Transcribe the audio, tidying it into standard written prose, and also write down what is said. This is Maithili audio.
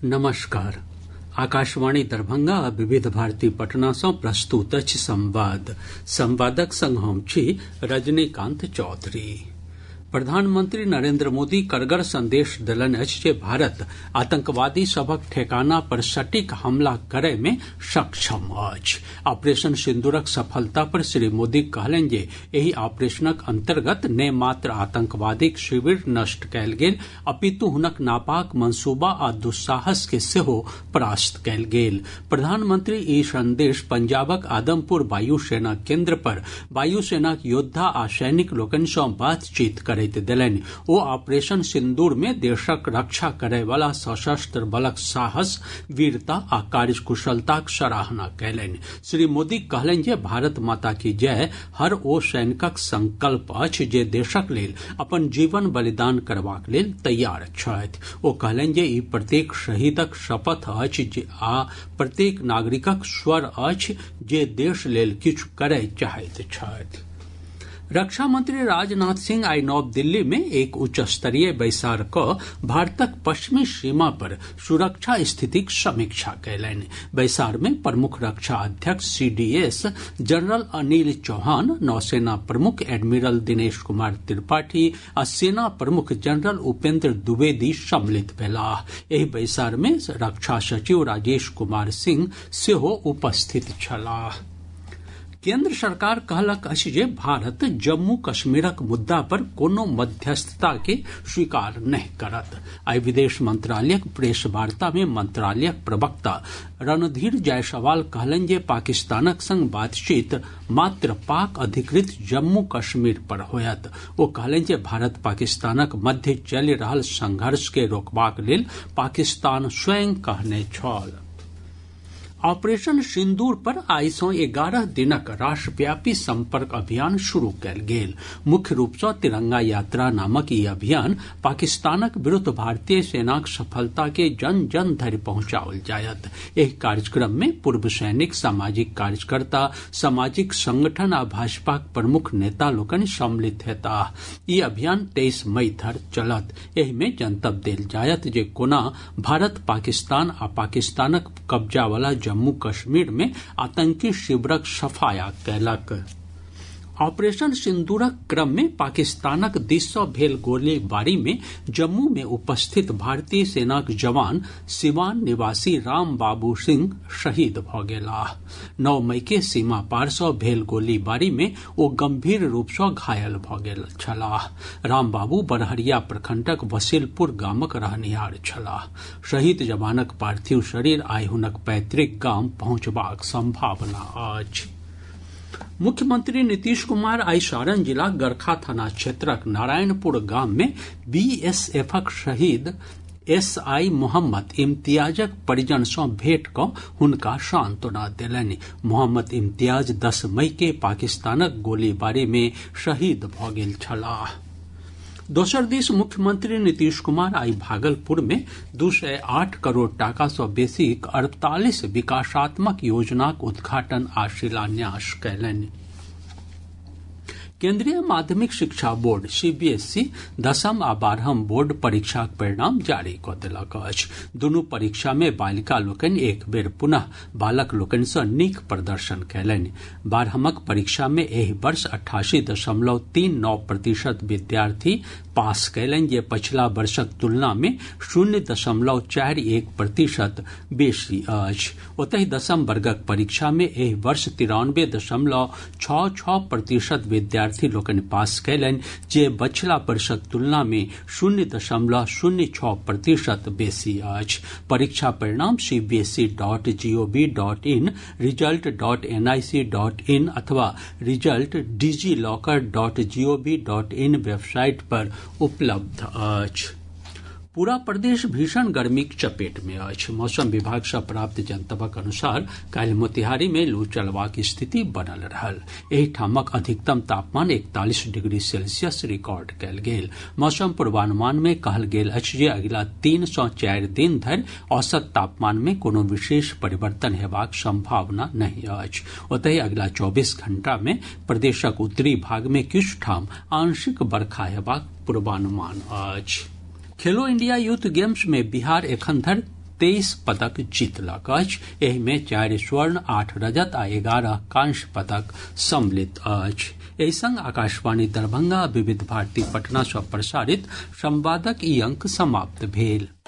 नमस्कार। आकाशवाणी दरभंगा आ विविध भारती पटना सँ प्रस्तुत अछि संवाद। संवादक संग हम छी रजनीकांत चौधरी। प्रधानमंत्री नरेंद्र मोदी कड़गर संदेश देलनि अछि जे भारत आतंकवादी सभक ठेकाना पर सटीक हमला करय मे सक्षम अछि। ऑपरेशन सिंदूरक सफलता पर श्री मोदी कहलनि जे एहि ऑपरेशनक अंतर्गत ने मात्र आतंकवादीक शिविर नष्ट कयल गेल, अपितु हुनक नापाक मंसूबा आ दुस्साहस के सेहो परास्त कयल गेल। प्रधानमंत्री ई संदेश पंजाबक आदमपुर वायुसेना केन्द्र पर वायुसेनाक योद्धा आ सैनिक लोकनि सँ बातचीत करैत देलनि। ओ ऑपरेशन सिंदूर मे देशक रक्षा करय वाला सशस्त्र बलक साहस, वीरता आ कार्यकुशलताक सराहना कयलनि। श्री मोदी कहलनि जे भारत माता की जय हर ओ सैनिकक संकल्प अछि जे देशक लेल अपन जीवन बलिदान करबाक लेल तैयार छथि। ओ कहलनि जे ई प्रत्येक शहीदक शपथ अछि जे आ प्रत्येक नागरिकक स्वर अछि जे देश लेल किछु करय चाहैत छथि। रक्षा मंत्री राजनाथ सिंह आइ नव दिल्ली में एक उच्च स्तरीय बैसार कऽ भारतक पश्चिमी सीमा पर सुरक्षा स्थितिक समीक्षा कयलनि। बैसार में प्रमुख रक्षा अध्यक्ष CDS जनरल अनिल चौहान, नौसेना प्रमुख एडमिरल दिनेश कुमार त्रिपाठी आ सेना प्रमुख जनरल उपेंद्र द्विवेदी सम्मिलित भेलाह। एहि बैसार में रक्षा सचिव राजेश कुमार सिंह सेहो उपस्थित छलाह। केंद्र सरकार कहलक अछि जे भारत जम्मू कश्मीरक मुद्दा पर कोनो मध्यस्थता के स्वीकार नहि करत। आइ विदेश मंत्रालयक प्रेस वार्ता में मंत्रालयक प्रवक्ता रणधीर जायसवाल कहलनि जे पाकिस्तानक संग बातचीत मात्र पाक अधिकृत जम्मू कश्मीर पर होयत। ओ कहलनि जे भारत पाकिस्तानक मध्य चलि रहल संघर्ष के रोकबाक लेल पाकिस्तान स्वयं कहने छल। ऑपरेशन सिंदूर पर आइ सँ 11 दिनक राष्ट्रव्यापी संपर्क अभियान शुरू कयल गेल। मुख्य रूप सँ तिरंगा यात्रा नामक ई अभियान पाकिस्तानक विरुद्ध भारतीय सेनाक सफलता के जन जन धरि पहुंचाओल जायत। एहि कार्यक्रम में पूर्व सैनिक, सामाजिक कार्यकर्ता, सामाजिक संगठन आ भाजपाक प्रमुख नेता लोकनि सम्मिलित हेताह। ई अभियान 23 मई धरि चलत। एहि में जनतब देल जायत जे कोना भारत पाकिस्तान आ पाकिस्तानक कब्जा वाला जम्मू कश्मीर में आतंकी शिविरक सफाया कयलक। ऑपरेशन सिंदूरक क्रम में पाकिस्तानक दिस सँ भेल गोलीबारी में जम्मू में उपस्थित भारतीय सेनाक जवान सिवान निवासी राम बाबू सिंह शहीद भऽ गेलाह। 9 मई के सीमा पार सँ भेल गोलीबारी में ओ गंभीर रूप सँ घायल भऽ गेल छलाह। राम बाबू बड़हरिया प्रखंडक वसीलपुर गामक रहनिहार छलाह। शहीद जवानक पार्थिव शरीर आइ हुनक पैतृक गाम पहुंचबाक संभावना अछि। मुख्यमंत्री नीतीश कुमार आइ सारण जिलाक गरखा थाना क्षेत्रक नारायणपुर गाम में BSFक शहीद SI मोहम्मद इम्तियाजक परिजन सँ भेंट कऽ हुनका सांत्वना देलनि। मोहम्मद इम्तियाज 10 मई के पाकिस्तानक गोलीबारी में शहीद भऽ गेल छलाह। दोसर दिस मुख्यमंत्री नीतीश कुमार आइ भागलपुर में 208 करोड़ टाका सँ बेसीक 48 विकासात्मक योजनाक उद्घाटन आ शिलान्यास कयलनि। केंद्रीय माध्यमिक शिक्षा बोर्ड CBSE 10म आ 12म बोर्ड परीक्षाक परिणाम जारी कऽ देलक अछि। दुनू परीक्षा में बालिका लोकनि एक बेर पुनः बालक लोकनि सँ नीक प्रदर्शन कयलनि। 12मक परीक्षा में एहि वर्ष 88.39% विद्यार्थी पास कयलनि जे पछिला वर्षक तुलना में 0.41% बेसी अछि। ओतहि 10म वर्गक परीक्षा में एहि वर्ष 93.66% विद्यार्थी लोकनि पास कयलनि जे पछिला वर्षक तुलना में 0.06% बेसी अछि। परीक्षा परिणाम CBSE.gov.in, result.nic.in अथवा result.digilocker.gov.in वेबसाइट पर उपलब्ध अछि। पूरा प्रदेश भीषण गर्मीक चपेट में अछि। मौसम विभाग सँ प्राप्त जनतबक अनुसार काल्हि मोतिहारी में लू चलबाक स्थिति बनल रहल। एहि ठामक अधिकतम तापमान 41 डिग्री सेल्सियस रिकॉर्ड कयल गेल। मौसम पूर्वानुमान में कहल गेल अछि जे अगिला 3 सँ 4 दिन धरि औसत तापमान में कोनो विशेष परिवर्तन हेबाक संभावना नहि अछि। ओतहि अगिला 24 घंटा में प्रदेशक उत्तरी भाग में किछु ठाम आंशिक बरखा हेबाक पूर्वानुमान अछि। खेलो इंडिया यूथ गेम्स में बिहार एखन धरि 23 पदक जीतलक अछि। एहि मे 4 स्वर्ण, 8 रजत आ 11 कांस्य पदक सम्मिलित अछि। एहि संग आकाशवाणी दरभंगा आ विविध भारती पटना सँ प्रसारित संवादक ई अंक समाप्त भेल।